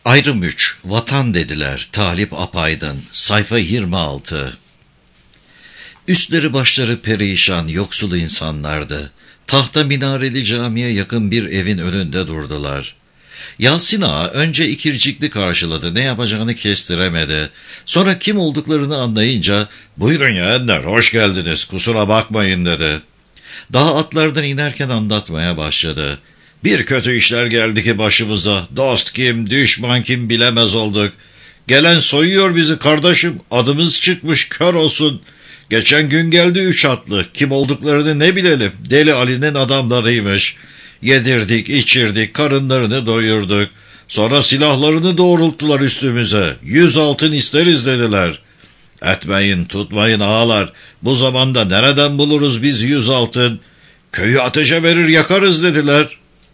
Ayrım 3. Vatan dediler. Talip Apaydın. Sayfa 26. Üstleri başları perişan, yoksul insanlardı. Tahta minareli camiye yakın bir evin önünde durdular. Yasin Ağa önce ikircikli karşıladı, ne yapacağını kestiremedi. Sonra kim olduklarını anlayınca, "Buyurun yeğenler, hoş geldiniz, kusura bakmayın" dedi. Daha atlardan inerken anlatmaya başladı. "Bir kötü işler geldi ki başımıza, dost kim, düşman kim bilemez olduk. Gelen soyuyor bizi kardeşim, adımız çıkmış kör olsun. Geçen gün geldi 3 atlı, kim olduklarını ne bilelim, Deli Ali'nin adamlarıymış. Yedirdik, içirdik, karınlarını doyurduk. Sonra silahlarını doğrulttular üstümüze, 100 altın isteriz dediler. Etmeyin, tutmayın ağalar, bu zamanda nereden buluruz biz 100 altın? Köyü ateşe verir yakarız dediler."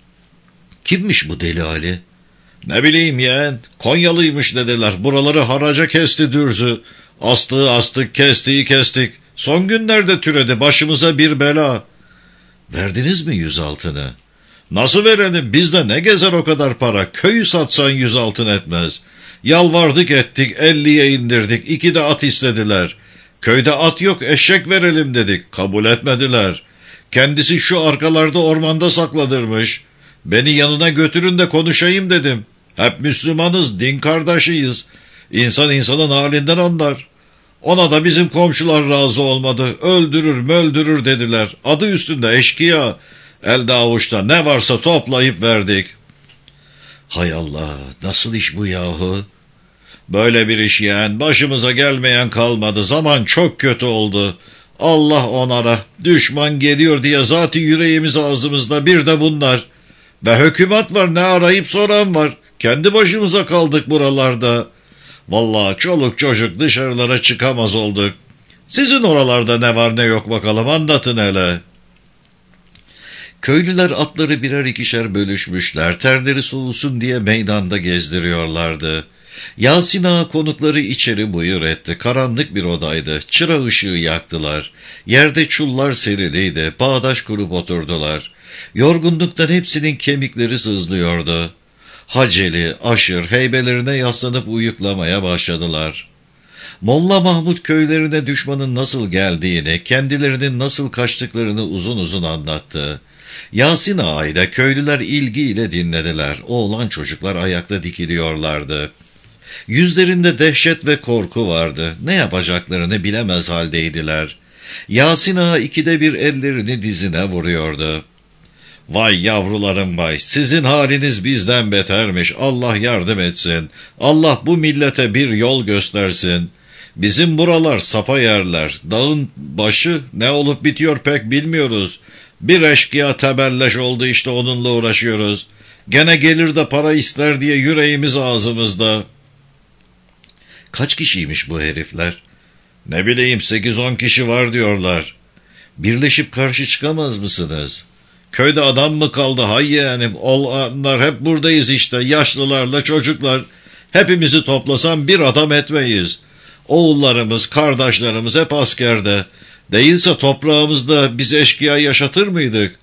"Kimmiş bu Deli Ali?" "Ne bileyim yeğen, Konyalıymış dediler, buraları haraca kesti dürzü. Astığı astık, kestiği kestik. Son günlerde türedi başımıza bir bela." "Verdiniz mi 100 altını?" "Nasıl verelim, bizde ne gezer o kadar para, köyü satsan 100 altın etmez. Yalvardık ettik, 50'ye indirdik, 2 de at istediler. Köyde at yok, eşek verelim dedik, kabul etmediler. Kendisi şu arkalarda ormanda saklanırmış. Beni yanına götürün de konuşayım dedim. Hep Müslümanız, din kardeşiyiz. İnsan insanın halinden anlar. Ona da bizim komşular razı olmadı, öldürür möldürür dediler. Adı üstünde eşkıya. Elde avuçta ne varsa toplayıp verdik." "Hay Allah, nasıl iş bu yahu?" "Böyle bir iş yeğen, başımıza gelmeyen kalmadı, zaman çok kötü oldu. Allah onara, düşman geliyor diye zat-ı yüreğimiz ağzımızda, bir de bunlar. Ve hükümet var, ne arayıp soran var, kendi başımıza kaldık buralarda. Vallahi çoluk çocuk dışarılara çıkamaz olduk. Sizin oralarda ne var ne yok bakalım, anlatın hele." Köylüler atları birer ikişer bölüşmüşler, terleri soğusun diye meydanda gezdiriyorlardı. Yasin Ağa konukları içeri buyur etti. Karanlık bir odaydı, çıra ışığı yaktılar. Yerde çullar seriliydi, bağdaş kurup oturdular. Yorgunluktan hepsinin kemikleri sızlıyordu. Haceli, aşır, heybelerine yaslanıp uyuklamaya başladılar. Molla Mahmud köylerine düşmanın nasıl geldiğini, kendilerinin nasıl kaçtıklarını uzun uzun anlattı. Yasin Ağa ile köylüler ilgiyle dinlediler. Oğlan çocuklar ayakta dikiliyorlardı. Yüzlerinde dehşet ve korku vardı. Ne yapacaklarını bilemez haldeydiler. Yasin Ağa 2'de bir ellerini dizine vuruyordu. "Vay yavrularım vay, sizin haliniz bizden betermiş, Allah yardım etsin. Allah bu millete bir yol göstersin. Bizim buralar sapa yerler, dağın başı, ne olup bitiyor pek bilmiyoruz. Bir eşkıya tebelleş oldu işte, onunla uğraşıyoruz. Gene gelir de para ister diye yüreğimiz ağzımızda." "Kaç kişiymiş bu herifler?" "Ne bileyim, 8-10 kişi var diyorlar." "Birleşip karşı çıkamaz mısınız?" "Köyde adam mı kaldı hay yeğenim, olanlar hep buradayız işte, yaşlılarla çocuklar. Hepimizi toplasam bir adam etmeyiz. Oğullarımız, kardeşlerimiz hep askerde. Değilse toprağımızda biz eşkıya yaşatır mıydık?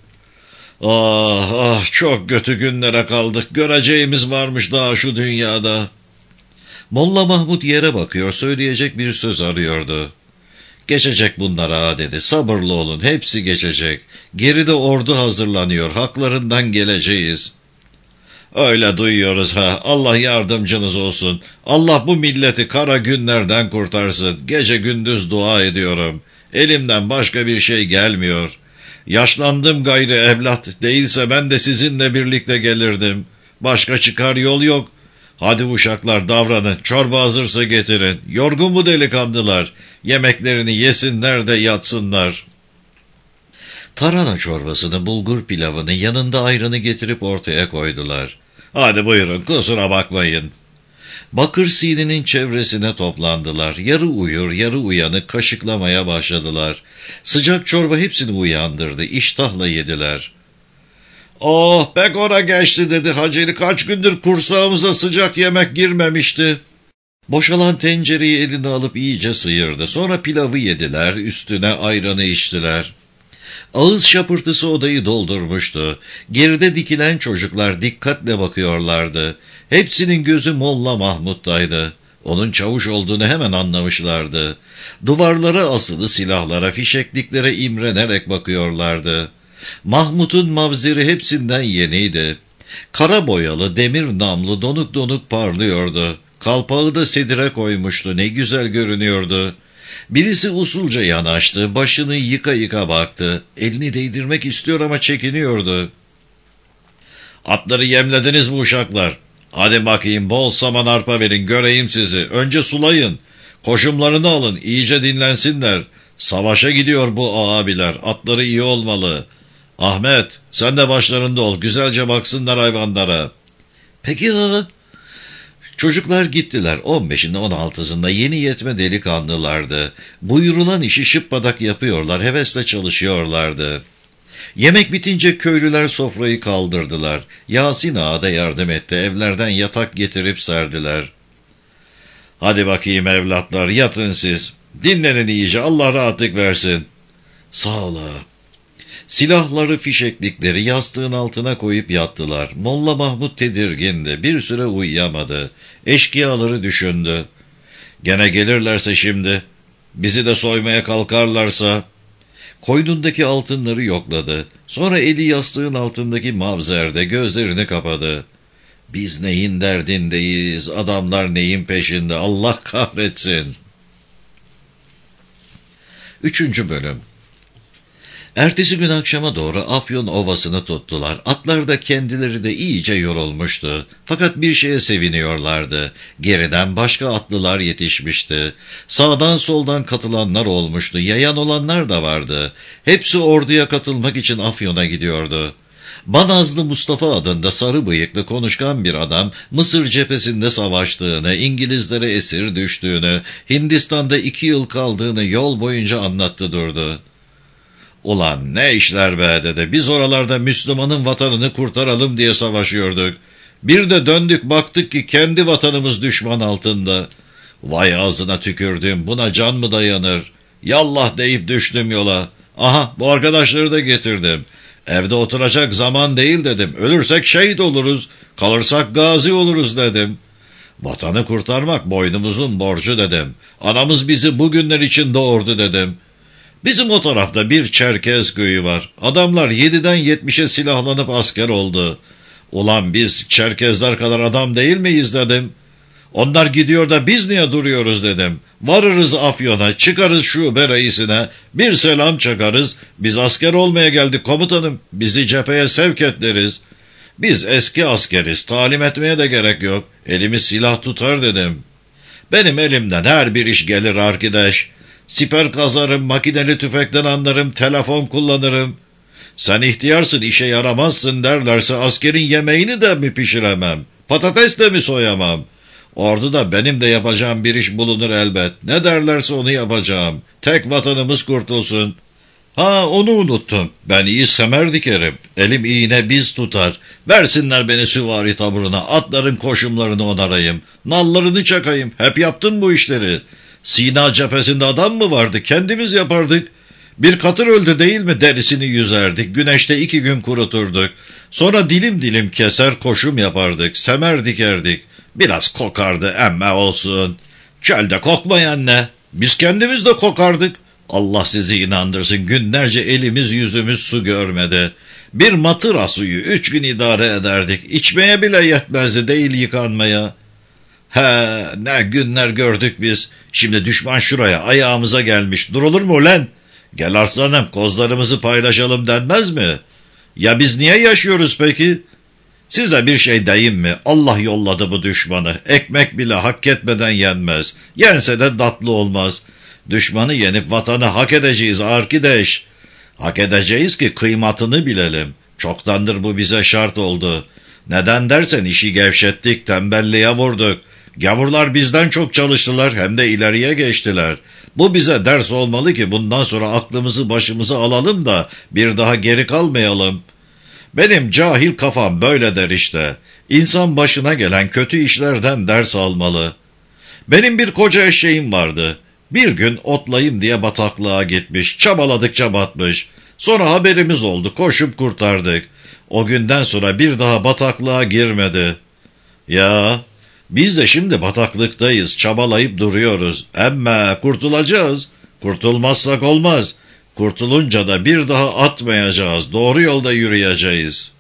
Ah ah, çok kötü günlere kaldık, göreceğimiz varmış daha şu dünyada." Molla Mahmud yere bakıyor, söyleyecek bir söz arıyordu. "Geçecek bunlar ağa" dedi. "Sabırlı olun, hepsi geçecek. Geride ordu hazırlanıyor, haklarından geleceğiz." "Öyle duyuyoruz ha, Allah yardımcınız olsun. Allah bu milleti kara günlerden kurtarsın. Gece gündüz dua ediyorum. Elimden başka bir şey gelmiyor. Yaşlandım gayrı evlat, değilse ben de sizinle birlikte gelirdim. Başka çıkar yol yok. Hadi uşaklar davranın, çorba hazırsa getirin. Yorgun bu delikanlılar, yemeklerini yesinler de yatsınlar." Tarhana çorbasını, bulgur pilavını, yanında ayranı getirip ortaya koydular. "Hadi buyurun, kusura bakmayın." Bakır sininin çevresine toplandılar. Yarı uyur, yarı uyanık kaşıklamaya başladılar. Sıcak çorba hepsini uyandırdı. İştahla yediler. "Oh, pek ora geçti" dedi Haceli. "Kaç gündür kursağımıza sıcak yemek girmemişti." Boşalan tencereyi eline alıp iyice sıyırdı. Sonra pilavı yediler, üstüne ayranı içtiler. Ağız şapırtısı odayı doldurmuştu. Geride dikilen çocuklar dikkatle bakıyorlardı. Hepsinin gözü Molla Mahmud'daydı. Onun çavuş olduğunu hemen anlamışlardı. Duvarlara asılı silahlara, fişekliklere imrenerek bakıyorlardı. Mahmud'un mavzeri hepsinden yeniydi. Kara boyalı, demir namlu, donuk donuk parlıyordu. Kalpağı da sedire koymuştu, ne güzel görünüyordu. Birisi usulca yanaştı, başını yıka yıka baktı. Elini değdirmek istiyor ama çekiniyordu. "Atları yemlediniz mi uşaklar? Hadi bakayım, bol saman arpa verin, göreyim sizi. Önce sulayın, koşumlarını alın, iyice dinlensinler. Savaşa gidiyor bu abiler, atları iyi olmalı. Ahmet, sen de başlarında ol, güzelce baksınlar hayvanlara." "Peki ağa." Çocuklar gittiler. 15'inde 16'sında yeni yetme delikanlılardı. Buyurulan işi şıppadak yapıyorlar, hevesle çalışıyorlardı. Yemek bitince köylüler sofrayı kaldırdılar. Yasin ağa da yardım etti. Evlerden yatak getirip serdiler. "Hadi bakayım evlatlar, yatın siz. Dinlenin iyice, Allah rahatlık versin." "Sağ ol ağa." Silahları, fişeklikleri yastığın altına koyup yattılar. Molla Mahmud tedirgindi. Bir süre uyuyamadı. Eşkıyaları düşündü. "Gene gelirlerse şimdi, bizi de soymaya kalkarlarsa..." Koynundaki altınları yokladı. Sonra eli yastığın altındaki mavzerde gözlerini kapadı. "Biz neyin derdindeyiz, adamlar neyin peşinde, Allah kahretsin." 3. Bölüm. Ertesi gün akşama doğru Afyon Ovası'nı tuttular. Atlar da kendileri de iyice yorulmuştu. Fakat bir şeye seviniyorlardı. Geriden başka atlılar yetişmişti. Sağdan soldan katılanlar olmuştu. Yayan olanlar da vardı. Hepsi orduya katılmak için Afyon'a gidiyordu. Banazlı Mustafa adında sarı bıyıklı konuşkan bir adam, Mısır cephesinde savaştığını, İngilizlere esir düştüğünü, Hindistan'da 2 yıl kaldığını yol boyunca anlattı durdu. "Ulan ne işler be dede, biz oralarda Müslümanın vatanını kurtaralım diye savaşıyorduk. Bir de döndük baktık ki kendi vatanımız düşman altında. Vay ağzına tükürdüm, buna can mı dayanır? Yallah deyip düştüm yola. Aha, bu arkadaşları da getirdim. Evde oturacak zaman değil dedim. Ölürsek şehit oluruz, kalırsak gazi oluruz dedim. Vatanı kurtarmak boynumuzun borcu dedim. Anamız bizi bugünler için doğurdu dedim. Bizim o tarafta bir Çerkez köyü var. Adamlar 7'den 70'e silahlanıp asker oldu. Ulan biz Çerkezler kadar adam değil miyiz dedim. Onlar gidiyor da biz niye duruyoruz dedim. Varırız Afyon'a, çıkarız şube reisine, bir selam çakarız. Biz asker olmaya geldik komutanım, bizi cepheye sevk et deriz. Biz eski askeriz, talim etmeye de gerek yok. Elimiz silah tutar dedim. Benim elimden her bir iş gelir arkadaş. Siper kazarım, makineli tüfekten anlarım, telefon kullanırım. Sen ihtiyarsın, işe yaramazsın derlerse askerin yemeğini de mi pişiremem? Patates de mi soyamam? Orduda benim de yapacağım bir iş bulunur elbet. Ne derlerse onu yapacağım. Tek vatanımız kurtulsun. Ha, onu unuttum. Ben iyi semer dikerim. Elim iğne biz tutar. Versinler beni süvari taburuna. Atların koşumlarını onarayım. Nallarını çakayım. Hep yaptın bu işleri. Sina cephesinde adam mı vardı? Kendimiz yapardık. Bir katır öldü değil mi? Derisini yüzerdik. Güneşte 2 gün kuruturduk. Sonra dilim dilim keser koşum yapardık. Semer dikerdik. Biraz kokardı emme olsun. Çölde kokmayan ne? Biz kendimiz de kokardık. Allah sizi inandırsın, günlerce elimiz yüzümüz su görmedi. Bir matıra suyu 3 gün idare ederdik. İçmeye bile yetmezdi, değil yıkanmaya. He, ne günler gördük biz. Şimdi düşman şuraya, ayağımıza gelmiş. Durulur mu ulan? Gel aslanım, kozlarımızı paylaşalım denmez mi? Ya biz niye yaşıyoruz peki? Size bir şey diyeyim mi? Allah yolladı bu düşmanı. Ekmek bile hak etmeden yenmez. Yense de tatlı olmaz. Düşmanı yenip vatanı hak edeceğiz arkadaş. Hak edeceğiz ki kıymatını bilelim. Çoktandır bu bize şart oldu. Neden dersen işi gevşettik, tembelliğe vurduk. Gavurlar bizden çok çalıştılar, hem de ileriye geçtiler. Bu bize ders olmalı ki bundan sonra aklımızı başımıza alalım da bir daha geri kalmayalım. Benim cahil kafam böyle der işte. İnsan başına gelen kötü işlerden ders almalı. Benim bir koca eşeğim vardı. Bir gün otlayayım diye bataklığa gitmiş, çabaladıkça batmış. Sonra haberimiz oldu, koşup kurtardık. O günden sonra bir daha bataklığa girmedi. Ya, biz de şimdi bataklıktayız, çabalayıp duruyoruz. Emme kurtulacağız. Kurtulmazsak olmaz. Kurtulunca da bir daha atmayacağız, doğru yolda yürüyeceğiz.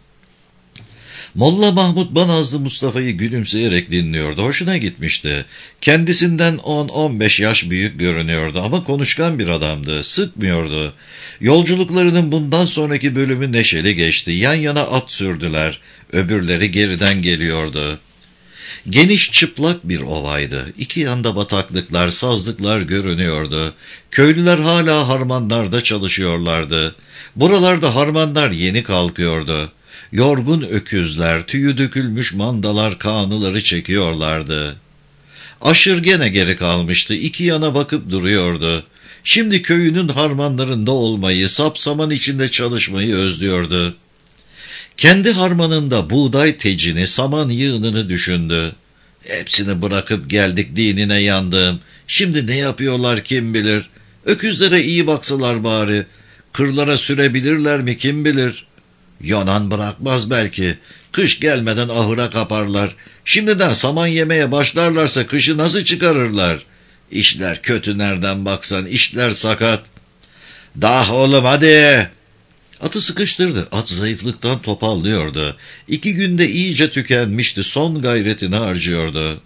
Molla Mahmud Banazlı Mustafa'yı gülümseyerek dinliyordu. Hoşuna gitmişti. Kendisinden 10-15 yaş büyük görünüyordu ama konuşkan bir adamdı. Sıkmıyordu. Yolculuklarının bundan sonraki bölümü neşeli geçti. Yan yana at sürdüler. Öbürleri geriden geliyordu. Geniş çıplak bir ovaydı. İki yanda bataklıklar, sazlıklar görünüyordu. Köylüler hala harmanlarda çalışıyorlardı. Buralarda harmanlar yeni kalkıyordu. Yorgun öküzler, tüyü dökülmüş mandalar kağnıları çekiyorlardı. Aşır gene geri kalmıştı, iki yana bakıp duruyordu. Şimdi köyünün harmanlarında olmayı, sapsaman içinde çalışmayı özlüyordu. Kendi harmanında buğday tecini, saman yığınını düşündü. Hepsini bırakıp geldik, dinine yandım. Şimdi ne yapıyorlar kim bilir. Öküzlere iyi baksalar bari. Kırlara sürebilirler mi kim bilir. Yanan bırakmaz belki. Kış gelmeden ahıra kaparlar. Şimdiden saman yemeye başlarlarsa kışı nasıl çıkarırlar? İşler kötü nereden baksan, işler sakat. Dah oğlum hadi. Atı sıkıştırdı. At zayıflıktan topallıyordu. 2 günde iyice tükenmişti. Son gayretini harcıyordu.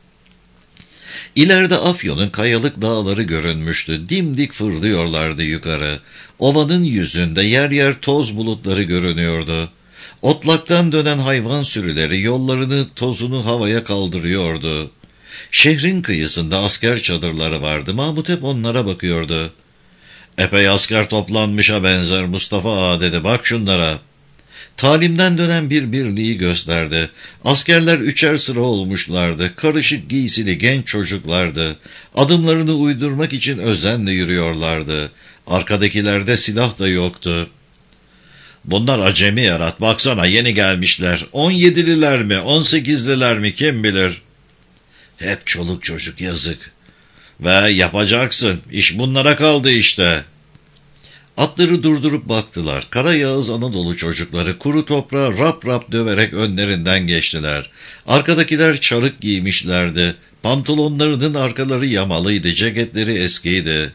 İleride Afyon'un kayalık dağları görünmüştü. Dimdik fırlıyorlardı yukarı. Ovanın yüzünde yer yer toz bulutları görünüyordu. Otlaktan dönen hayvan sürüleri yollarını, tozunu havaya kaldırıyordu. Şehrin kıyısında asker çadırları vardı. Mahmut hep onlara bakıyordu. Epey asker toplanmışa benzer Mustafa ağa dedi, bak şunlara. Talimden dönen bir birliği gösterdi. Askerler 3'er sıra olmuşlardı. Karışık giysili genç çocuklardı. Adımlarını uydurmak için özenle yürüyorlardı. Arkadakilerde silah da yoktu. Bunlar acemi yarat, baksana yeni gelmişler. 17'liler mi, 18'liler mi kim bilir. Hep çoluk çocuk, yazık. Ve yapacaksın, iş bunlara kaldı işte. Atları durdurup baktılar. Kara Yağız Anadolu çocukları kuru toprağa rap rap döverek önlerinden geçtiler. Arkadakiler çarık giymişlerdi. Pantolonlarının arkaları yamalıydı, ceketleri eskiydi.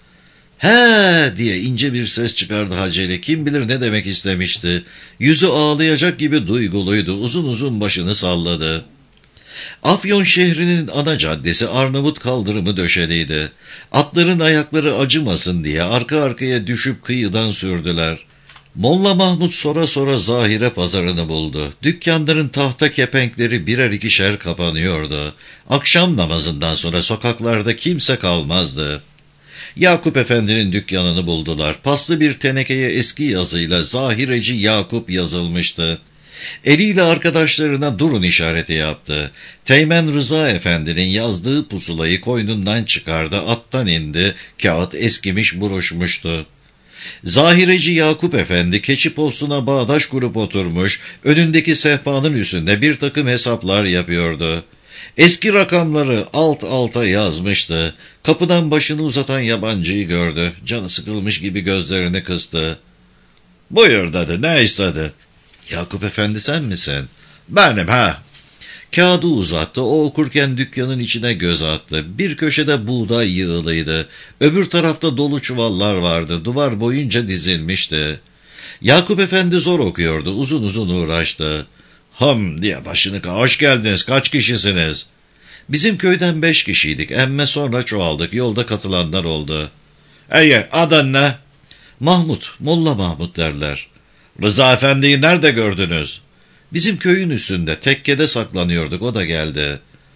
"He!" diye ince bir ses çıkardı Haceli. Kim bilir ne demek istemişti. Yüzü ağlayacak gibi duyguluydu. Uzun uzun başını salladı. Afyon şehrinin ana caddesi Arnavut kaldırımı döşeliydi. Atların ayakları acımasın diye arka arkaya düşüp kıyıdan sürdüler. Molla Mahmud sonra sonra Zahire pazarını buldu. Dükkanların tahta kepenkleri birer ikişer kapanıyordu. Akşam namazından sonra sokaklarda kimse kalmazdı. Yakup Efendi'nin dükkanını buldular. Paslı bir tenekeye eski yazıyla Zahireci Yakup yazılmıştı. Eliyle arkadaşlarına durun işareti yaptı. Teğmen Rıza Efendi'nin yazdığı pusulayı koynundan çıkardı, attan indi, kağıt eskimiş buruşmuştu. Zahireci Yakup Efendi keçi postuna bağdaş kurup oturmuş, önündeki sehpanın üstünde bir takım hesaplar yapıyordu. Eski rakamları alt alta yazmıştı. Kapıdan başını uzatan yabancıyı gördü. Canı sıkılmış gibi gözlerini kıstı. "Buyur" dedi, "ne istedi?" "Yakup Efendi sen misin?" "Benim ha." Kağıdı uzattı. O okurken dükkanın içine göz attı. Bir köşede buğday yığılıydı. Öbür tarafta dolu çuvallar vardı. Duvar boyunca dizilmişti. Yakup Efendi zor okuyordu. Uzun uzun uğraştı. "Hım" diye başını "Hoş geldiniz. Kaç kişisiniz?" "Bizim köyden 5 kişiydik. Emme sonra çoğaldık. Yolda katılanlar oldu." "İyi, adın ne?" "Mahmut. Molla Mahmut derler." "Rıza Efendi'yi nerede gördünüz?" "Bizim köyün üstünde, tekkede saklanıyorduk, o da geldi."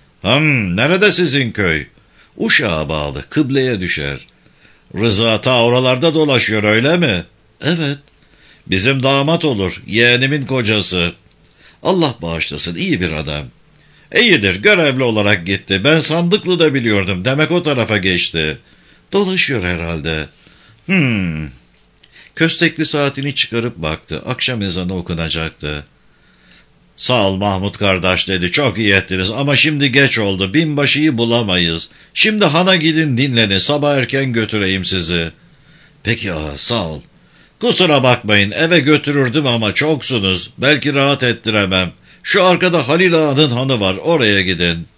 Nerede sizin köy?" "Uşağa bağlı, kıbleye düşer." "Rıza ta oralarda dolaşıyor öyle mi?" "Evet." "Bizim damat olur, yeğenimin kocası." "Allah bağışlasın, iyi bir adam." "İyidir, görevli olarak gitti. Ben Sandıklı'da biliyordum, demek o tarafa geçti." "Dolaşıyor herhalde." Köstekli saatini çıkarıp baktı. Akşam ezanı okunacaktı. "Sağ ol Mahmut kardeş" dedi. "Çok iyi ettiniz ama şimdi geç oldu. Binbaşıyı bulamayız. Şimdi hana gidin dinlenin. Sabah erken götüreyim sizi." "Peki ağa, sağ ol." Kusura bakmayın, eve götürürdüm ama çoksunuz. Belki rahat ettiremem. Şu arkada Halil Ağa'nın hanı var, oraya gidin.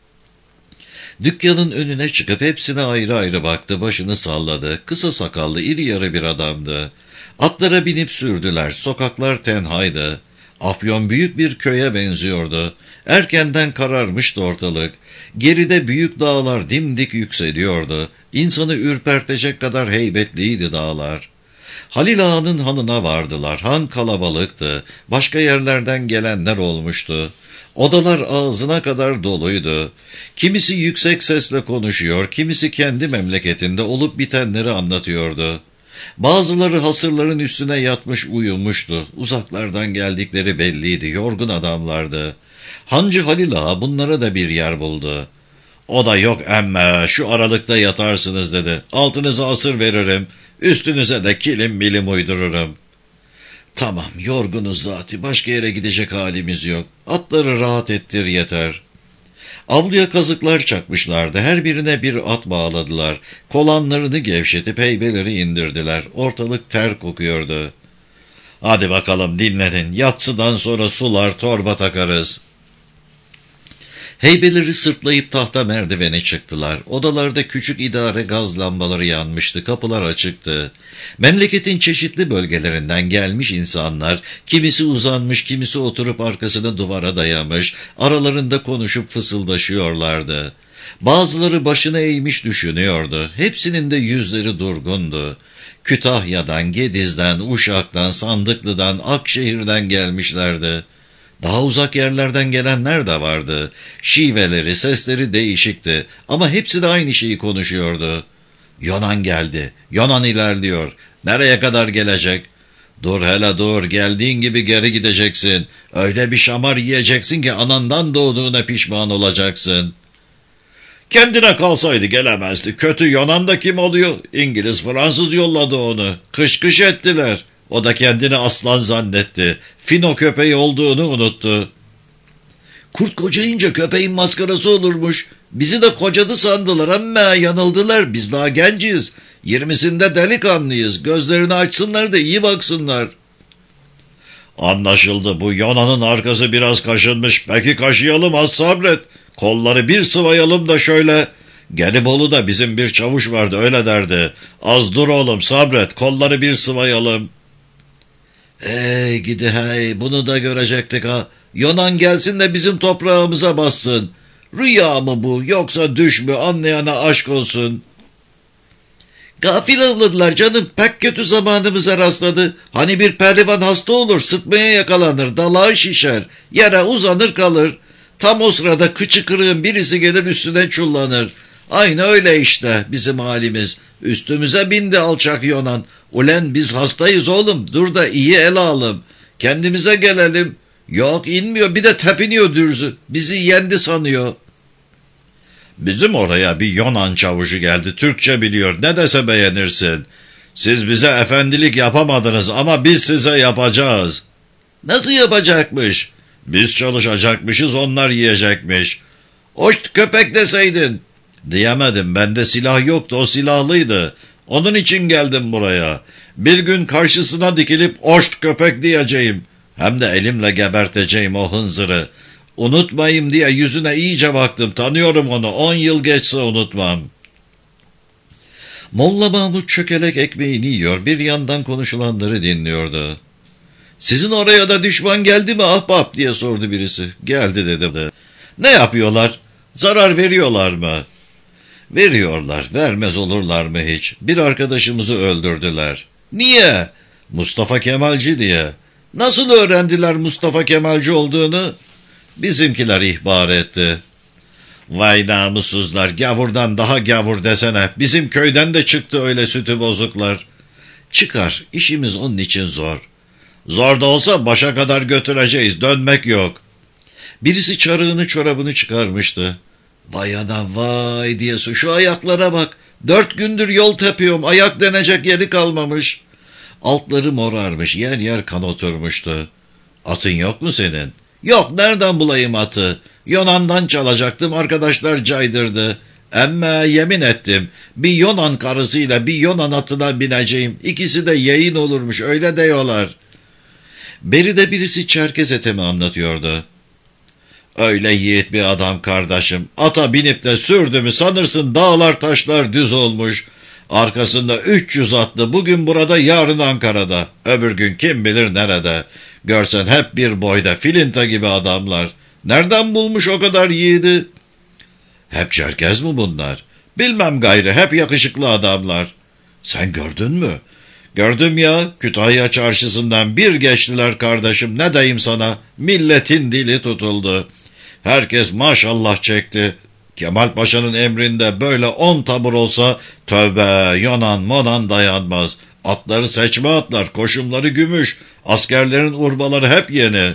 Dükkanın önüne çıkıp hepsine ayrı ayrı baktı, başını salladı. Kısa sakallı, iri yarı bir adamdı. Atlara binip sürdüler, sokaklar tenhaydı. Afyon büyük bir köye benziyordu. Erkenden kararmıştı ortalık. Geride büyük dağlar dimdik yükseliyordu. İnsanı ürpertecek kadar heybetliydi dağlar. Halil Ağa'nın hanına vardılar. Han kalabalıktı. Başka yerlerden gelenler olmuştu. Odalar ağzına kadar doluydu. Kimisi yüksek sesle konuşuyor, kimisi kendi memleketinde olup bitenleri anlatıyordu. Bazıları hasırların üstüne yatmış uyumuştu. Uzaklardan geldikleri belliydi, yorgun adamlardı. Hancı Halil Ağa bunlara da bir yer buldu. O da yok emme, şu aralıkta yatarsınız dedi. Altınıza asır veririm, üstünüze de kilim milim uydururum. Tamam, yorgunuz zati, başka yere gidecek halimiz yok. Atları rahat ettir yeter. Avluya kazıklar çakmışlardı, her birine bir at bağladılar. Kolanlarını gevşetip heybeleri indirdiler. Ortalık ter kokuyordu. Hadi bakalım dinlenin, yatsıdan sonra sular torba takarız. Heybeleri sırtlayıp tahta merdivene çıktılar. Odalarda küçük idare gaz lambaları yanmıştı, kapılar açıktı. Memleketin çeşitli bölgelerinden gelmiş insanlar, kimisi uzanmış, kimisi oturup arkasını duvara dayamış, aralarında konuşup fısıldaşıyorlardı. Bazıları başını eğmiş düşünüyordu. Hepsinin de yüzleri durgundu. Kütahya'dan, Gediz'den, Uşak'tan, Sandıklı'dan, Akşehir'den gelmişlerdi. Daha uzak yerlerden gelenler de vardı. Şiveleri, sesleri değişikti ama hepsi de aynı şeyi konuşuyordu. Yonan geldi, Yonan ilerliyor. Nereye kadar gelecek? Dur hele dur, geldiğin gibi geri gideceksin. Öyle bir şamar yiyeceksin ki anandan doğduğuna pişman olacaksın. Kendine kalsaydı gelemezdi. Kötü Yonan da kim oluyor? İngiliz, Fransız yolladı onu. Kış kış ettiler. O da kendini aslan zannetti. Fino köpeği olduğunu unuttu. Kurt kocayınca köpeğin maskarası olurmuş. Bizi de kocadı sandılar ama yanıldılar. Biz daha genciyiz. 20'sinde delikanlıyız. Gözlerini açsınlar da iyi baksınlar. Anlaşıldı. Bu Yonan'ın arkası biraz kaşınmış. Peki kaşıyalım, az sabret. Kolları bir sıvayalım da şöyle. Gelibolu'da bizim bir çavuş vardı, öyle derdi. Az dur oğlum, sabret, kolları bir sıvayalım. Hey gidi hey, bunu da görecektik ha. Yonan gelsin de bizim toprağımıza bassın. Rüya mı bu, yoksa düş mü, anlayana aşk olsun. Gafil avladılar canım, pek kötü zamanımıza rastladı. Hani bir pehlivan hasta olur, sıtmaya yakalanır, dalağı şişer, yere uzanır kalır. Tam o sırada kıçı kırığın birisi gelir üstüne çullanır. Aynı öyle işte bizim halimiz. Üstümüze bindi alçak Yonan. Ulen biz hastayız oğlum, dur da iyi ele alalım. Kendimize gelelim. Yok inmiyor, bir de tepiniyor dürzü. Bizi yendi sanıyor. Bizim oraya bir Yonan çavuşu geldi, Türkçe biliyor, ne dese beğenirsin. Siz bize efendilik yapamadınız ama biz size yapacağız. Nasıl yapacakmış? Biz çalışacakmışız, onlar yiyecekmiş. Hoşt köpek deseydin. Diyemedim, bende silah yoktu, o silahlıydı. Onun için geldim buraya. Bir gün karşısına dikilip hoşt köpek diyeceğim. Hem de elimle geberteceğim o hınzırı. Unutmayayım diye yüzüne iyice baktım, tanıyorum onu, 10 yıl geçse unutmam. Molla Mahmut çökelek ekmeğini yiyor, bir yandan konuşulanları dinliyordu. Sizin oraya da düşman geldi mi ahbap diye sordu birisi. Geldi dedi. Ne yapıyorlar? Zarar veriyorlar mı? Veriyorlar, vermez olurlar mı hiç? Bir arkadaşımızı öldürdüler. Niye? Mustafa Kemalci diye. Nasıl öğrendiler Mustafa Kemalci olduğunu? Bizimkiler ihbar etti. Vay namussuzlar, gavurdan daha gavur desene. Bizim köyden de çıktı öyle sütü bozuklar. Çıkar, işimiz onun için zor. Zor da olsa başa kadar götüreceğiz, dönmek yok. Birisi çarığını çorabını çıkarmıştı. Vay anam vay diye şu ayaklara bak. 4 gündür yol tepiyorum, ayak denecek yeri kalmamış. Altları morarmış, yer yer kan oturmuştu. Atın yok mu senin? Yok, nereden bulayım atı? Yonan'dan çalacaktım, arkadaşlar caydırdı. Emme yemin ettim, bir Yunan karısıyla bir Yunan atına bineceğim. İkisi de yeğin olurmuş, öyle diyorlar. Beride birisi Çerkez etemi anlatıyordu. Öyle yiğit bir adam kardeşim. Ata binip de sürdü mü sanırsın dağlar taşlar düz olmuş. Arkasında 300 atlı, bugün burada yarın Ankara'da. Öbür gün kim bilir nerede. Görsen hep bir boyda filinta gibi adamlar. Nereden bulmuş o kadar yiğidi? Hep Çerkez mi bunlar? Bilmem gayrı, hep yakışıklı adamlar. Sen gördün mü? Gördüm ya, Kütahya çarşısından bir geçtiler kardeşim, ne diyeyim sana, milletin dili tutuldu. Herkes maşallah çekti. Kemal Paşa'nın emrinde böyle 10 tabur olsa, tövbe Yunan monan dayanmaz. Atları seçme atlar, koşumları gümüş, askerlerin urbaları hep yeni.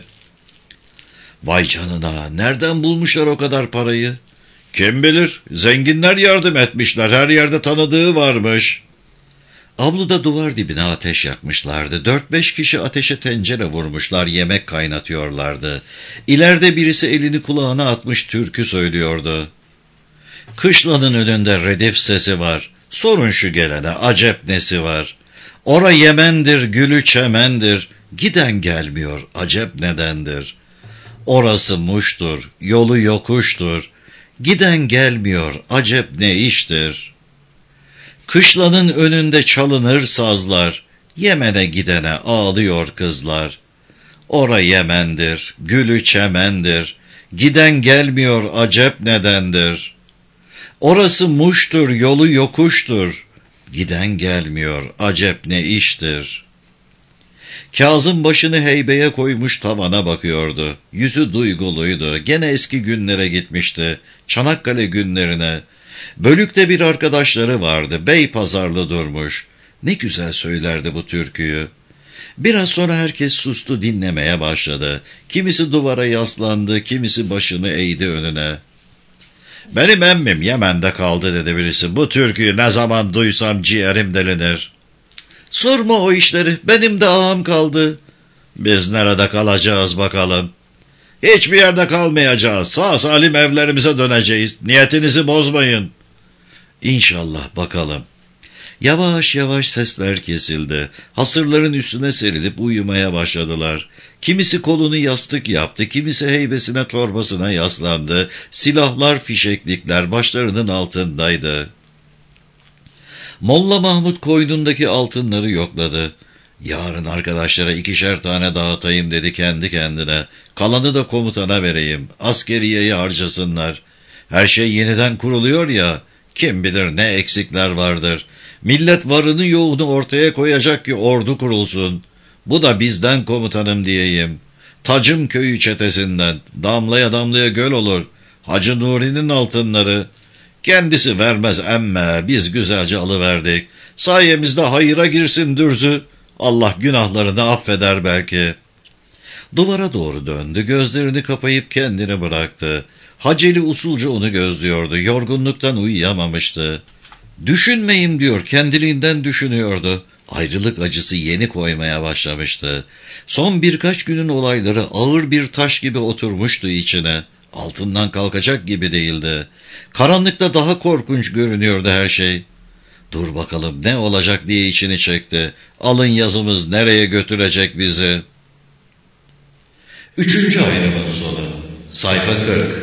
Vay canına, nereden bulmuşlar o kadar parayı? Kim bilir, zenginler yardım etmişler, her yerde tanıdığı varmış. Avluda duvar dibine ateş yakmışlardı. 4-5 kişi ateşe tencere vurmuşlar, yemek kaynatıyorlardı. İleride birisi elini kulağına atmış türkü söylüyordu. Kışlanın önünde redif sesi var. Sorun şu gelene, acep nesi var? Ora Yemen'dir, gülü çemendir. Giden gelmiyor, acep nedendir? Orası Muş'tur, yolu yokuştur. Giden gelmiyor, acep ne iştir? Kışlanın önünde çalınır sazlar, Yemen'e gidene ağlıyor kızlar. Ora Yemen'dir, gülü çemendir, giden gelmiyor acep nedendir? Orası Muş'tur, yolu yokuştur, giden gelmiyor acep ne iştir? Kazım başını heybeye koymuş tavana bakıyordu. Yüzü duyguluydu, gene eski günlere gitmişti, Çanakkale günlerine. Bölükte bir arkadaşları vardı, Beypazarlı durmuş. Ne güzel söylerdi bu türküyü. Biraz sonra herkes sustu, dinlemeye başladı. Kimisi duvara yaslandı, kimisi başını eğdi önüne. Benim emmim Yemen'de kaldı dedi birisi. Bu türküyü ne zaman duysam ciğerim delinir. Sorma o işleri, benim de ağam kaldı. Biz nerede kalacağız bakalım? Hiçbir yerde kalmayacağız. Sağ salim evlerimize döneceğiz. Niyetinizi bozmayın. İnşallah bakalım. Yavaş yavaş sesler kesildi. Hasırların üstüne serilip uyumaya başladılar. Kimisi kolunu yastık yaptı, kimisi heybesine torbasına yaslandı. Silahlar, fişeklikler başlarının altındaydı. Molla Mahmud koynundaki altınları yokladı. Yarın arkadaşlara 2'şer tane dağıtayım dedi kendi kendine. Kalanı da komutana vereyim. Askeriyeyi harcasınlar. Her şey yeniden kuruluyor ya. Kim bilir ne eksikler vardır. Millet varını yoğunu ortaya koyacak ki ordu kurulsun. Bu da bizden komutanım diyeyim. Tacım köyü çetesinden. Damlaya damlaya göl olur. Hacı Nuri'nin altınları. Kendisi vermez emme, biz güzelce alıverdik. Sayemizde hayıra girsin dürzü. Allah günahlarını affeder belki. Duvara doğru döndü, gözlerini kapayıp kendini bıraktı. Haceli usulca onu gözlüyordu, yorgunluktan uyuyamamıştı. Düşünmeyim diyor, kendiliğinden düşünüyordu. Ayrılık acısı yeni koymaya başlamıştı. Son birkaç günün olayları ağır bir taş gibi oturmuştu içine. Altından kalkacak gibi değildi. Karanlıkta daha korkunç görünüyordu her şey. Dur bakalım ne olacak diye içini çekti. Alın yazımız nereye götürecek bizi? 3. ayrımın sonu. Sayfa 40.